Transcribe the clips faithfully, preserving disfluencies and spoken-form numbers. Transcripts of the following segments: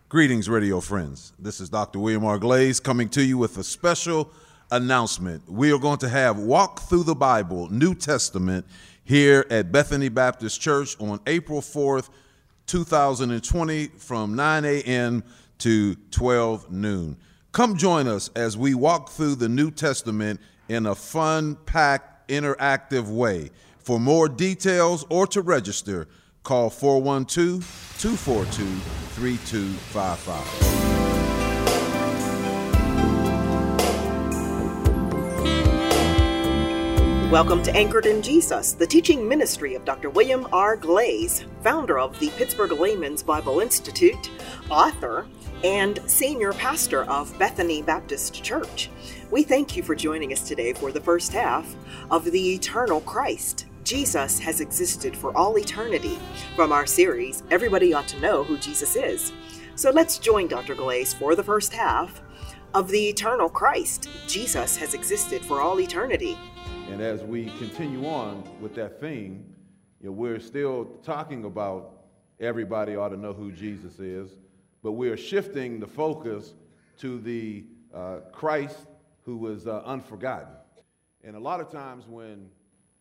Greetings, radio friends. This is Doctor William R. Glaze coming to you with a special announcement. We are going to have Walk Through the Bible, New Testament, here at Bethany Baptist Church on April fourth, two thousand twenty from nine a.m. to twelve noon. Come join us as we walk through the New Testament in a fun-packed, interactive way. For more details or to register, call four one two, two four two, three two five five. Welcome to Anchored in Jesus, the teaching ministry of Doctor William R. Glaze, founder of the Pittsburgh Layman's Bible Institute, author, and senior pastor of Bethany Baptist Church. We thank you for joining us today for the first half of The Eternal Christ. Jesus has existed for all eternity, from our series, Everybody Ought to Know Who Jesus Is. So let's join Doctor Glaze for the first half of The Eternal Christ. Jesus has existed for all eternity. And as we continue on with that theme, you know, we're still talking about everybody ought to know who Jesus is, but we're shifting the focus to the uh, Christ who was uh, unforgotten. And a lot of times when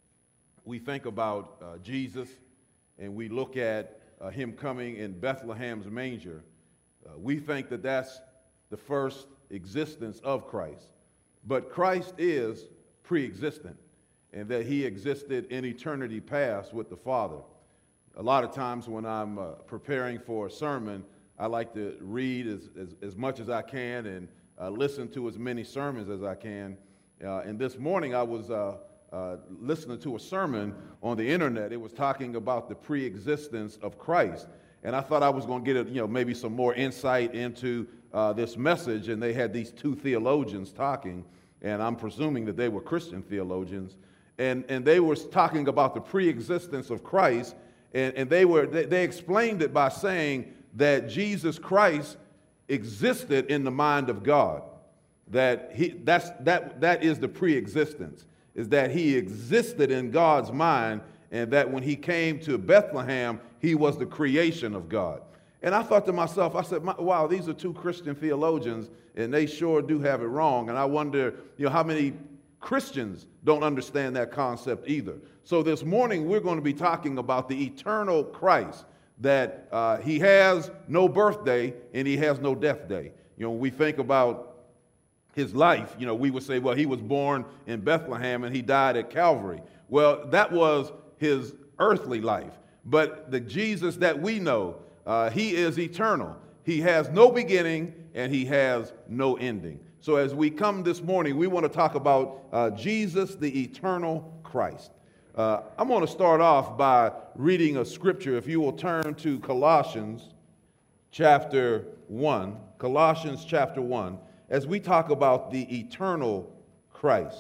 we think about uh, Jesus and we look at uh, him coming in Bethlehem's manger, uh, we think that that's the first existence of Christ. But Christ is pre-existent, and that he existed in eternity past with the Father. A lot of times when I'm uh, preparing for a sermon, I like to read as, as, as much as I can and uh, listen to as many sermons as I can. Uh, and this morning I was uh, uh, listening to a sermon on the internet. It was talking about the pre-existence of Christ. And I thought I was going to get, a, you know, maybe some more insight into uh, this message. And they had these two theologians talking, and I'm presuming that they were Christian theologians, and, and they were talking about the pre-existence of Christ, and, and they were they, they explained it by saying that Jesus Christ existed in the mind of God, that he that's that that is the pre-existence, is that he existed in God's mind, and that when he came to Bethlehem, he was the creation of God. And I thought to myself, I said, wow, these are two Christian theologians, and they sure do have it wrong. And I wonder, you know, how many Christians don't understand that concept either. So this morning, we're going to be talking about the eternal Christ, that uh, he has no birthday and he has no death day. You know, when we think about his life, you know, we would say, well, he was born in Bethlehem and he died at Calvary. Well, that was his earthly life. But the Jesus that we know, Uh, he is eternal. He has no beginning and he has no ending. So as we come this morning, we want to talk about uh, Jesus, the eternal Christ. Uh, I'm going to start off by reading a scripture. If you will turn to Colossians chapter one, Colossians chapter one, as we talk about the eternal Christ.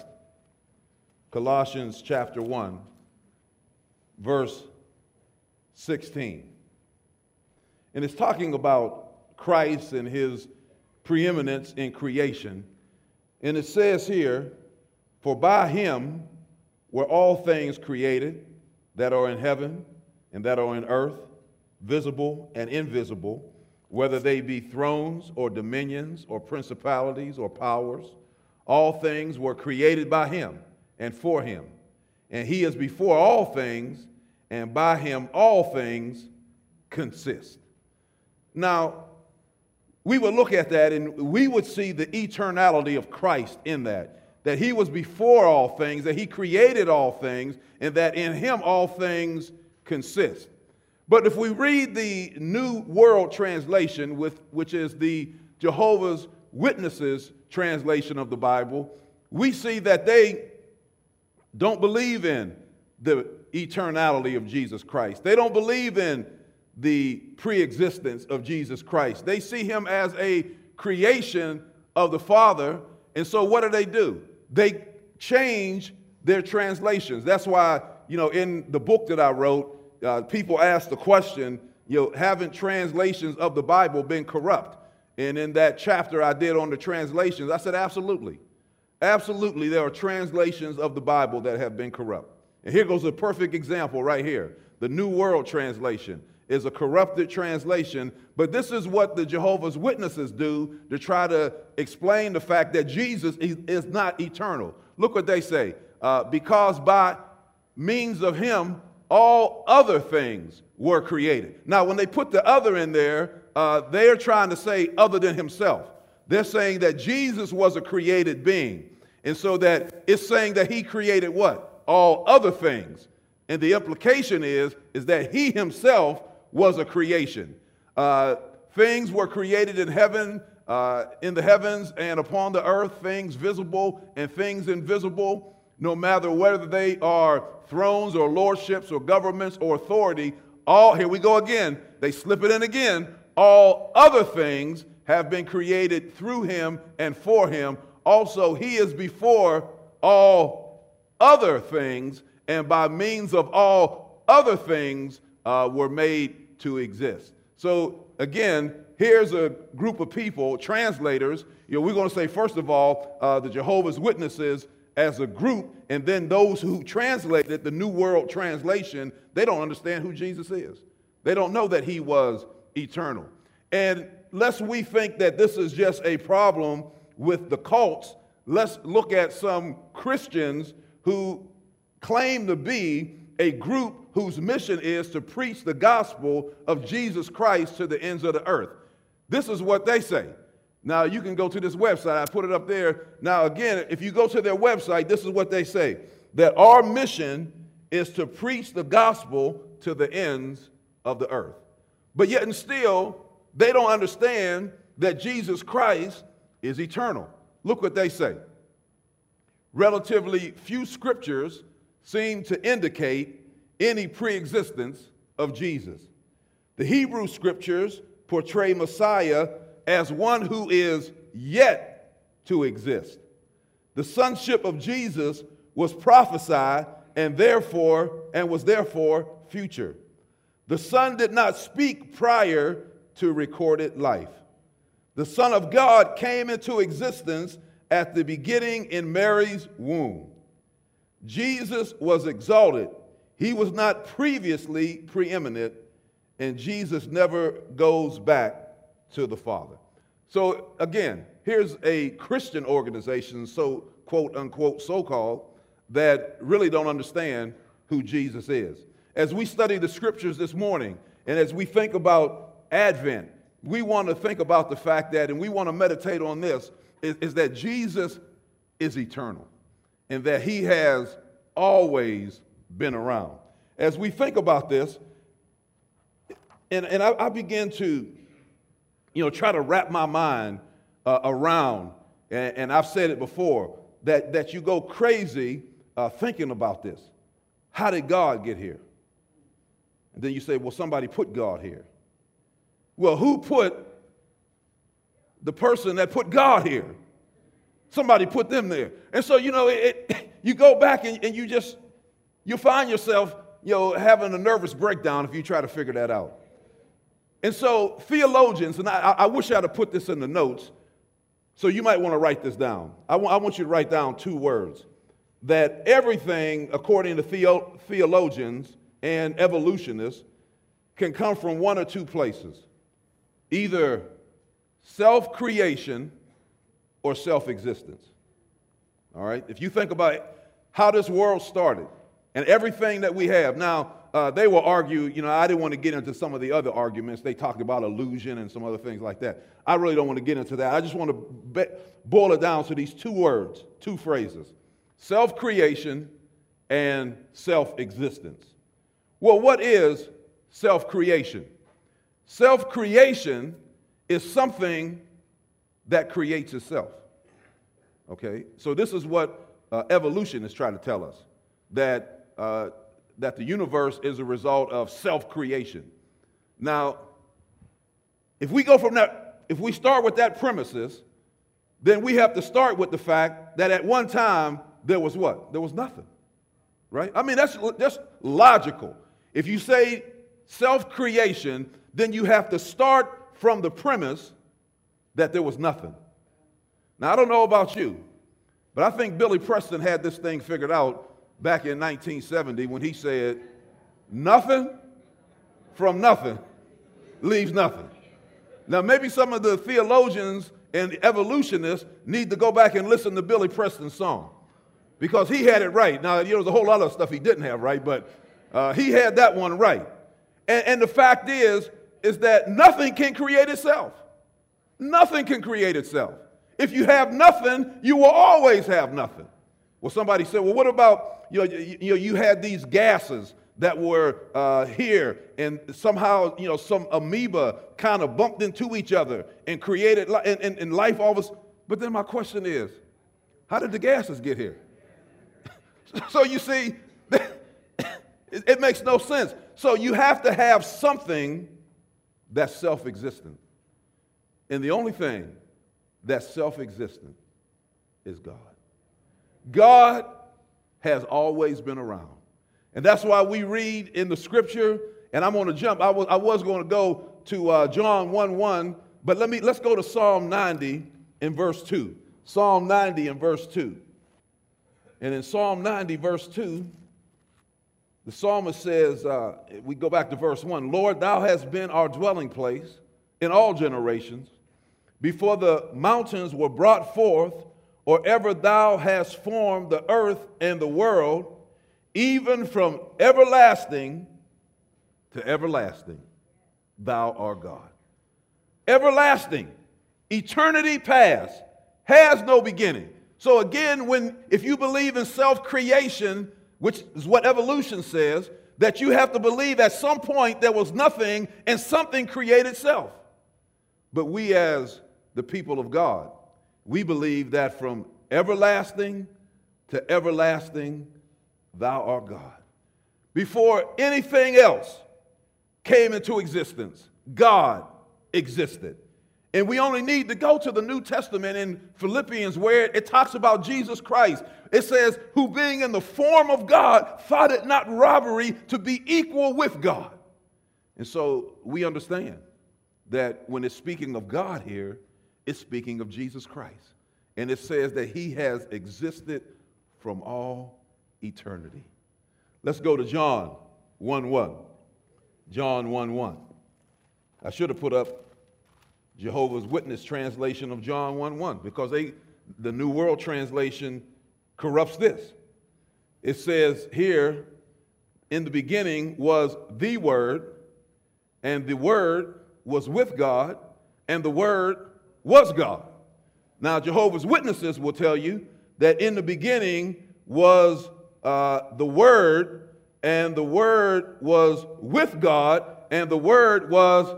Colossians chapter one, verse sixteen. And it's talking about Christ and his preeminence in creation. And it says here, for by him were all things created that are in heaven and that are in earth, visible and invisible, whether they be thrones or dominions or principalities or powers. All things were created by him and for him. And he is before all things, and by him all things consist. Now, we would look at that and we would see the eternality of Christ in that, that he was before all things, that he created all things, and that in him all things consist. But if we read the New World Translation, with, which is the Jehovah's Witnesses translation of the Bible, we see that they don't believe in the eternality of Jesus Christ. They don't believe in the pre-existence of Jesus Christ. They see him as a creation of the Father, and so what do they do? They change their translations. That's why, you know, in the book that I wrote, uh, people ask the question, you know, haven't translations of the Bible been corrupt? And in that chapter I did on the translations, I said absolutely. Absolutely, there are translations of the Bible that have been corrupt. And here goes a perfect example right here. The New World Translation. is a corrupted translation, but this is what the Jehovah's Witnesses do to try to explain the fact that Jesus is, is not eternal. Look what they say. Uh, because by means of him, all other things were created. Now, when they put the other in there, uh, they're trying to say other than himself. They're saying that Jesus was a created being. And so that it's saying that he created what? All other things. And the implication is, is that he himself was a creation. Uh, things were created in heaven, uh, in the heavens and upon the earth, things visible and things invisible, no matter whether they are thrones or lordships or governments or authority. All, here we go again, they slip it in again, all other things have been created through him and for him. Also, he is before all other things, and by means of all other things uh, were made to exist. So again, here's a group of people, translators. You know, we're going to say, first of all, uh, the Jehovah's Witnesses as a group, and then those who translated the New World Translation, they don't understand who Jesus is. They don't know that he was eternal. And lest we think that this is just a problem with the cults, let's look at some Christians who claim to be a group whose mission is to preach the gospel of Jesus Christ to the ends of the earth. This is what they say. Now, you can go to this website. I put it up there. Now, again, if you go to their website, this is what they say, that our mission is to preach the gospel to the ends of the earth. But yet and still, they don't understand that Jesus Christ is eternal. Look what they say. Relatively few scriptures seem to indicate any pre-existence of Jesus. The Hebrew scriptures portray Messiah as one who is yet to exist. The sonship of Jesus was prophesied and therefore and was therefore future. The Son did not speak prior to recorded life. The Son of God came into existence at the beginning in Mary's womb. Jesus was exalted. He was not previously preeminent, and Jesus never goes back to the Father. So again, here's a Christian organization, so quote unquote so-called, that really don't understand who Jesus is. As we study the scriptures this morning, and as we think about Advent, we want to think about the fact that, and we want to meditate on this, is, is that Jesus is eternal and that he has always been around. As we think about this, and, and I, I begin to, you know, try to wrap my mind uh, around, and, and I've said it before, that, that you go crazy uh, thinking about this. How did God get here? And then you say, well, somebody put God here. Well, who put the person that put God here? Somebody put them there. And so, you know, it, it, you go back and, and you just, you find yourself, you know, having a nervous breakdown if you try to figure that out. And so theologians, and I, I wish I'd have put this in the notes, so you might want to write this down. I, w- I want you to write down two words. That everything, according to theo- theologians and evolutionists, can come from one or two places. Either self-creation or self-existence. All right? If you think about how this world started and everything that we have. Now, uh, they will argue, you know, I didn't want to get into some of the other arguments. They talked about illusion and some other things like that. I really don't want to get into that. I just want to be- boil it down to these two words, two phrases. Self-creation and self-existence. Well, what is self-creation? Self-creation is something that creates itself. Okay? So this is what uh, evolution is trying to tell us, that, uh, that the universe is a result of self-creation. Now, if we go from that, if we start with that premises, then we have to start with the fact that at one time, there was what? There was nothing, right? I mean, that's, that's logical. If you say self-creation, then you have to start from the premise that there was nothing. Now, I don't know about you, but I think Billy Preston had this thing figured out back in nineteen seventy when he said, nothing from nothing leaves nothing. Now, maybe some of the theologians and evolutionists need to go back and listen to Billy Preston's song, because he had it right. Now, you know, there's a whole lot of stuff he didn't have right, but uh, he had that one right. And, and the fact is, is that nothing can create itself. Nothing can create itself. If you have nothing, you will always have nothing. Well, somebody said, well, what about, you know, you, you, know, you had these gases that were uh, here, and somehow, you know, some amoeba kind of bumped into each other and created, li- and, and, and life all of us. But then my question is, how did the gases get here? So you see, it, it makes no sense. So you have to have something that's self-existent. And the only thing that's self-existent is God. God has always been around. And that's why we read in the scripture, and I'm going to jump. I was, I was going to go to uh, John one one, but let me, let's go to Psalm ninety in verse two. Psalm ninety in verse two. And in Psalm ninety, verse two, the psalmist says, uh, we go back to verse one, Lord, thou hast been our dwelling place in all generations, before the mountains were brought forth, or ever thou hast formed the earth and the world, even from everlasting to everlasting, thou art God. Everlasting, eternity past, has no beginning. So again, when if you believe in self-creation, which is what evolution says, that you have to believe at some point there was nothing and something created self. But we as the people of God, we believe that from everlasting to everlasting, thou art God. Before anything else came into existence, God existed. And we only need to go to the New Testament in Philippians, where it talks about Jesus Christ. It says, who being in the form of God, thought it not robbery to be equal with God. And so we understand that when it's speaking of God here, it's speaking of Jesus Christ. And it says that he has existed from all eternity. Let's go to John one one. John one one. I should have put up Jehovah's Witness translation of John one one, because they, the New World Translation corrupts this. It says here, in the beginning was the Word, and the Word was with God, and the Word was God. Now, Jehovah's Witnesses will tell you that in the beginning was uh, the Word, and the Word was with God, and the Word was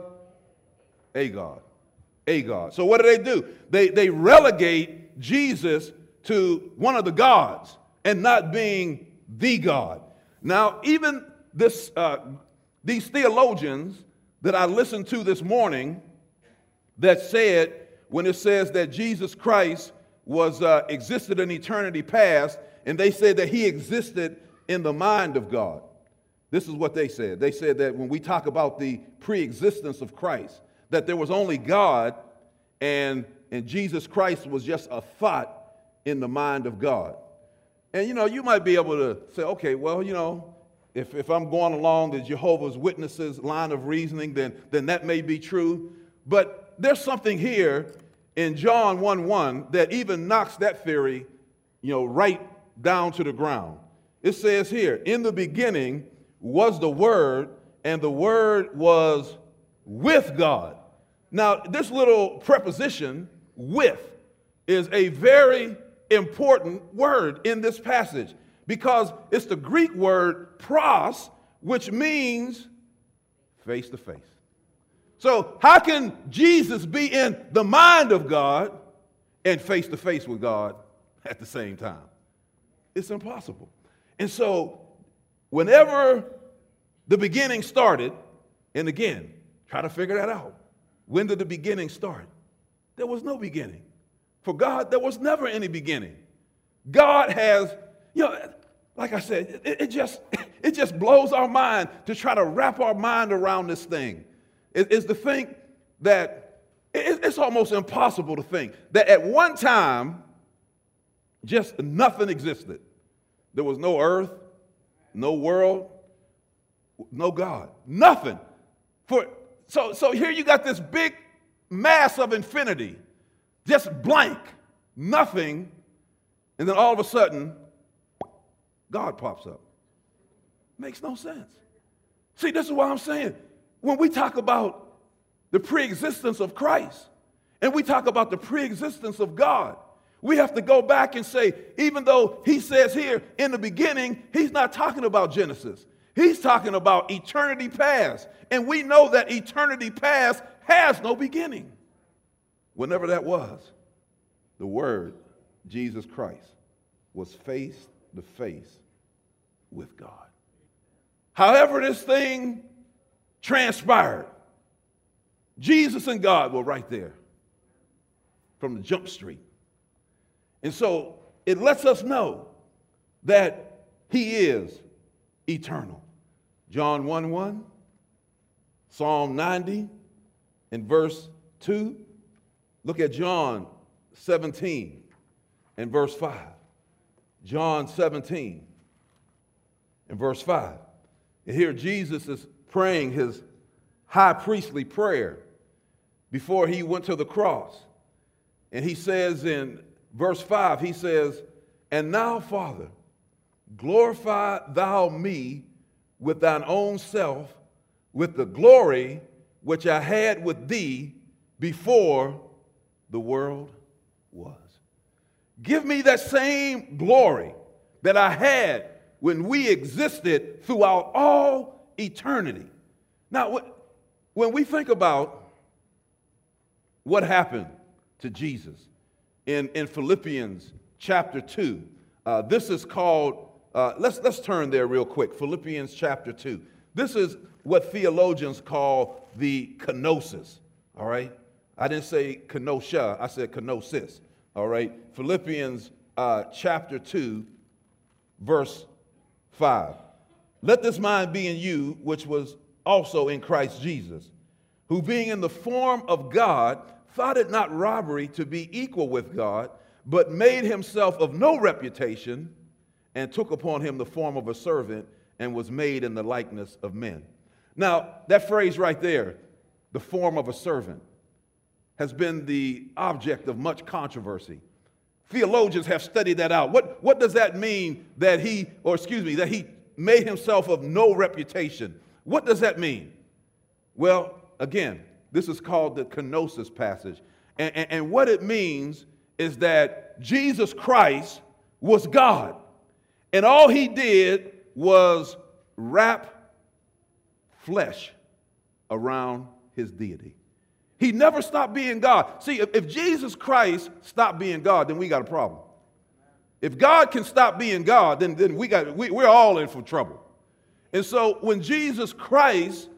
a God. A God. So what do they do? They, they relegate Jesus to one of the gods and not being the God. Now, even this, uh, these theologians that I listened to this morning that said, when it says that Jesus Christ was uh, existed in eternity past, and they said that he existed in the mind of God. This is what they said. They said that when we talk about the pre-existence of Christ, that there was only God, and, and Jesus Christ was just a thought in the mind of God. And, you know, you might be able to say, okay, well, you know, if, if I'm going along the Jehovah's Witnesses line of reasoning, then, then that may be true. But there's something here in John one one that even knocks that theory, you know, right down to the ground. It says here, in the beginning was the Word, and the Word was with God. Now, this little preposition, with, is a very important word in this passage, because it's the Greek word pros, which means face to face. So how can Jesus be in the mind of God and face to face with God at the same time? It's impossible. And so whenever the beginning started, and again, try to figure that out. When did the beginning start? There was no beginning. For God, there was never any beginning. God has, you know, like I said, it, it just it just blows our mind to try to wrap our mind around this thing. It, it's to think that it, it's almost impossible to think that at one time, just nothing existed. There was no earth, no world, no God, nothing. For so so here you got this big mass of infinity, just blank, nothing, and then all of a sudden, God pops up. Makes no sense. See, this is what I'm saying. When we talk about the preexistence of Christ and we talk about the preexistence of God, we have to go back and say, even though he says here in the beginning, he's not talking about Genesis. He's talking about eternity past. And we know that eternity past has no beginning. Whenever that was, the Word, Jesus Christ, was face to face with God. However this thing transpired, Jesus and God were right there from the jump street. And so it lets us know that he is eternal. John one one, Psalm ninety, and verse two. Look at John seventeen and verse five. John seventeen and verse five. And here Jesus is praying his high priestly prayer before he went to the cross. And he says in verse five, he says, "And now, Father, glorify thou me with thine own self, with the glory which I had with thee before the world was." Give me that same glory that I had when we existed throughout all eternity. Now, when we think about what happened to Jesus in, in Philippians chapter two, uh, this is called, uh, let's, let's turn there real quick, Philippians chapter two. This is what theologians call the kenosis, all right? I didn't say kenosha, I said kenosis, all right? Philippians uh, chapter two, verse five. "Let this mind be in you, which was also in Christ Jesus, who being in the form of God, thought it not robbery to be equal with God, but made himself of no reputation, and took upon him the form of a servant, and was made in the likeness of men." Now, that phrase right there, the form of a servant, has been the object of much controversy. Theologians have studied that out. What, what does that mean that he, or excuse me, that he made himself of no reputation? What does that mean? Well, again, this is called the kenosis passage. And, and, and what it means is that Jesus Christ was God. And all he did was wrap flesh around his deity. He never stopped being God. See, if, if Jesus Christ stopped being God, then we got a problem. If God can stop being God, then, then we got, we, we're all in for trouble. And so when Jesus Christ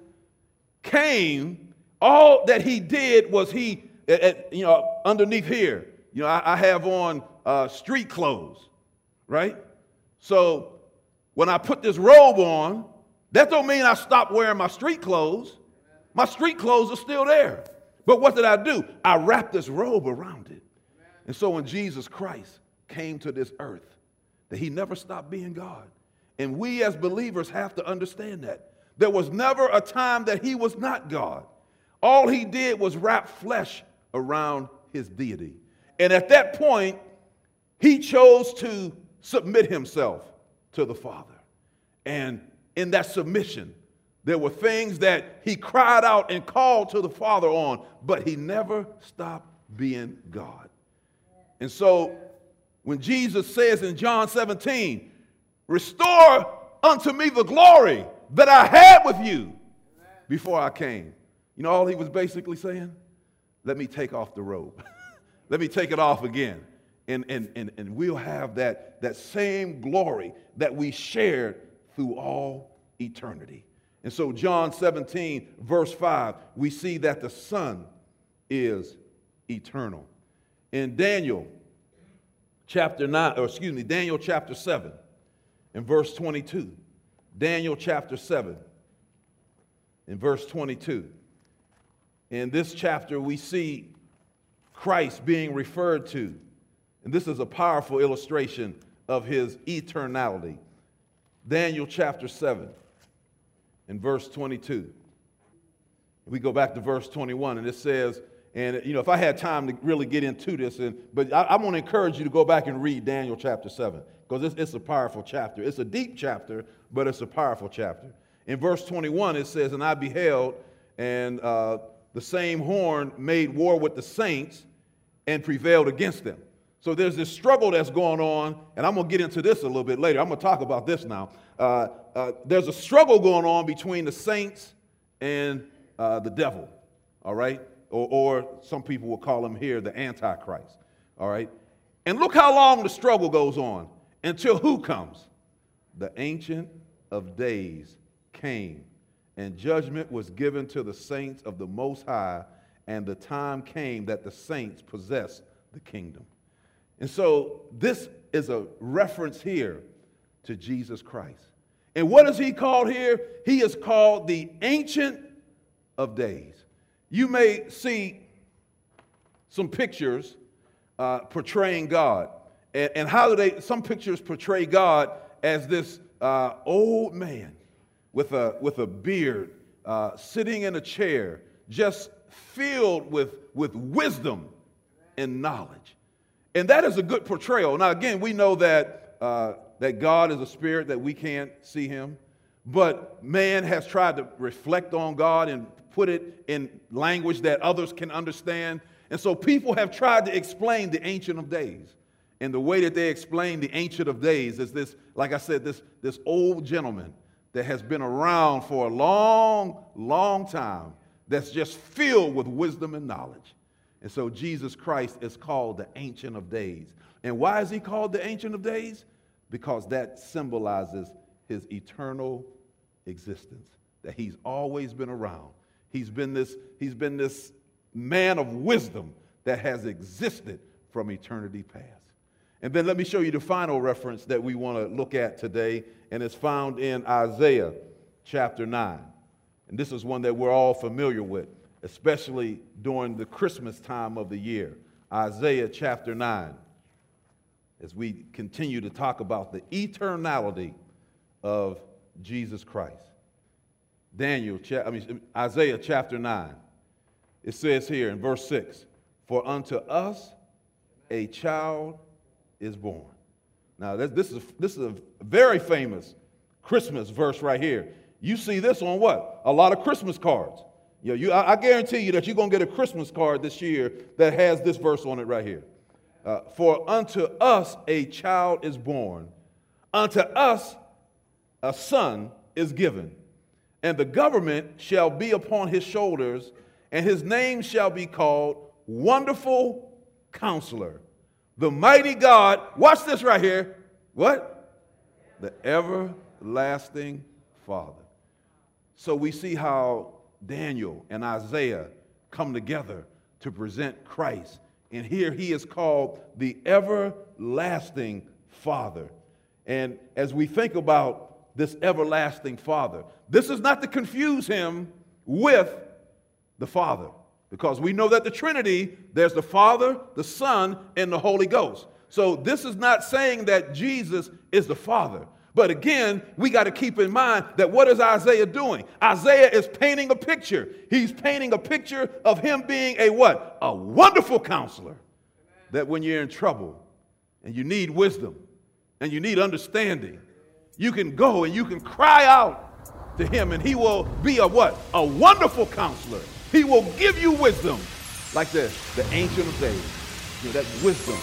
came, all that he did was he, at, at, you know, underneath here, you know, I, I have on uh, street clothes, right? So when I put this robe on, that don't mean I stopped wearing my street clothes. My street clothes are still there. But what did I do? I wrapped this robe around it. And so when Jesus Christ came to this earth, that he never stopped being God. And we as believers have to understand that. There was never a time that he was not God. All he did was wrap flesh around his deity. And at that point, he chose to submit himself to the Father. And in that submission, there were things that he cried out and called to the Father on, but he never stopped being God. And so when Jesus says in John seventeen, "Restore unto me the glory that I had with you before I came," you know all he was basically saying? Let me take off the robe. Let me take it off again. And, and, and, and we'll have that, that same glory that we shared through all eternity. And so John seventeen, verse five, we see that the Son is eternal. In Daniel chapter nine, or excuse me, Daniel chapter seven, in verse twenty-two, Daniel chapter seven, in verse twenty-two. In this chapter, we see Christ being referred to. And this is a powerful illustration of his eternality. Daniel chapter seven, in verse twenty-two. We go back to verse twenty-one, and it says, and you know, if I had time to really get into this, and but I, I want to encourage you to go back and read Daniel chapter seven, because it's, it's a powerful chapter. It's a deep chapter, but it's a powerful chapter. In verse twenty-one, it says, and I beheld, and uh, the same horn made war with the saints and prevailed against them. So there's this struggle that's going on, and I'm going to get into this a little bit later. I'm going to talk about this now. Uh, uh, there's a struggle going on between the saints and uh, the devil, all right? Or, or some people will call him here the Antichrist, all right? And look how long the struggle goes on until who comes? The Ancient of Days came, and judgment was given to the saints of the Most High, and the time came that the saints possessed the kingdom. And so this is a reference here to Jesus Christ. And what is he called here? He is called the Ancient of Days. You may see some pictures uh, portraying God. And, and how do they, some pictures portray God as this uh, old man with a, with a beard, uh, sitting in a chair, just filled with, with wisdom and knowledge. And that is a good portrayal. Now, again, we know that, uh, that God is a spirit, that we can't see him. But man has tried to reflect on God and put it in language that others can understand. And so people have tried to explain the Ancient of Days. And the way that they explain the Ancient of Days is this, like I said, this, this old gentleman that has been around for a long, long time, that's just filled with wisdom and knowledge. And so Jesus Christ is called the Ancient of Days. And why is he called the Ancient of Days? Because that symbolizes his eternal existence, that he's always been around. He's been this, he's been this man of wisdom that has existed from eternity past. And then let me show you the final reference that we want to look at today, and it's found in Isaiah chapter nine. And this is one that we're all familiar with, especially during the Christmas time of the year. Isaiah chapter nine, as we continue to talk about the eternality of Jesus Christ. Daniel, I mean Isaiah chapter nine. It says here in verse six, for unto us a child is born. Now this is this is a very famous Christmas verse right here. You see this on what? A lot of Christmas cards. You know, you, I, I guarantee you that you're going to get a Christmas card this year that has this verse on it right here. Uh, for unto us a child is born, unto us a son is given, and the government shall be upon his shoulders, and his name shall be called Wonderful Counselor, the Mighty God. Watch this right here. What? The Everlasting Father. So we see how Daniel and Isaiah come together to present Christ. And here he is called the Everlasting Father. And as we think about this Everlasting Father, this is not to confuse him with the Father, because we know that the Trinity, there's the Father, the Son, and the Holy Ghost. So this is not saying that Jesus is the Father. But again, we got to keep in mind that what is Isaiah doing? Isaiah is painting a picture. He's painting a picture of him being a what? A wonderful counselor. That when you're in trouble and you need wisdom and you need understanding, you can go and you can cry out to him, and he will be a what? A wonderful counselor. He will give you wisdom like the, the Ancient of Days. You know, that wisdom.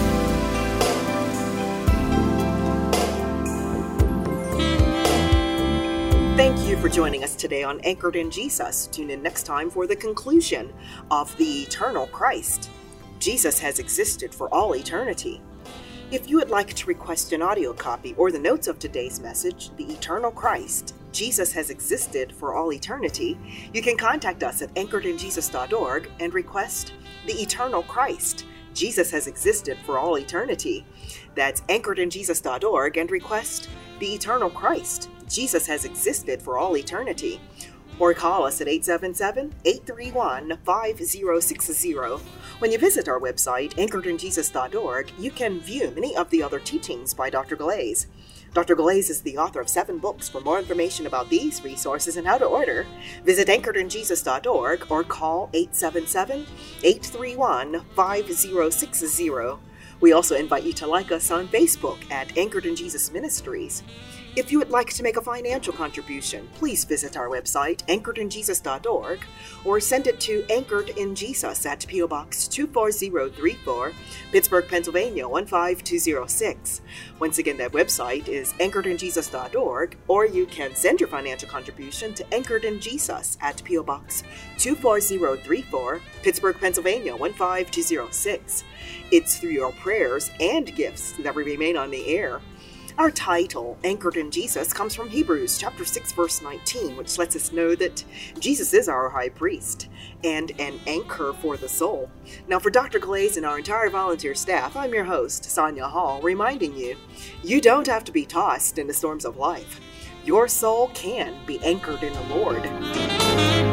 Thank you for joining us today on Anchored in Jesus. Tune in next time for the conclusion of the eternal Christ. Jesus has existed for all eternity. If you would like to request an audio copy or the notes of today's message, The Eternal Christ, Jesus has existed for all eternity, you can contact us at anchored in jesus dot org and request The Eternal Christ, Jesus has existed for all eternity. That's anchored in jesus dot org and request The Eternal Christ, Jesus has existed for all eternity. Or call us at eight seven seven, eight three one, five zero six zero. When you visit our website, anchored in jesus dot org, you can view many of the other teachings by Doctor Glaze. Doctor Glaze is the author of seven books. For more information about these resources and how to order, visit anchored in jesus dot org or call eight seven seven, eight three one, five zero six zero. We also invite you to like us on Facebook at Anchored in Jesus Ministries. If you would like to make a financial contribution, please visit our website, anchored in jesus dot org, or send it to Anchored in Jesus at P O Box two four zero three four, Pittsburgh, Pennsylvania one five two zero six. Once again, that website is anchored in jesus dot org, or you can send your financial contribution to Anchored in Jesus at P O Box two four zero three four, Pittsburgh, Pennsylvania one five two zero six. It's through your prayers and gifts that we remain on the air. Our title, Anchored in Jesus, comes from Hebrews chapter six, verse nineteen, which lets us know that Jesus is our high priest and an anchor for the soul. Now, for Doctor Glaze and our entire volunteer staff, I'm your host, Sonia Hall, reminding you, you don't have to be tossed in the storms of life. Your soul can be anchored in the Lord.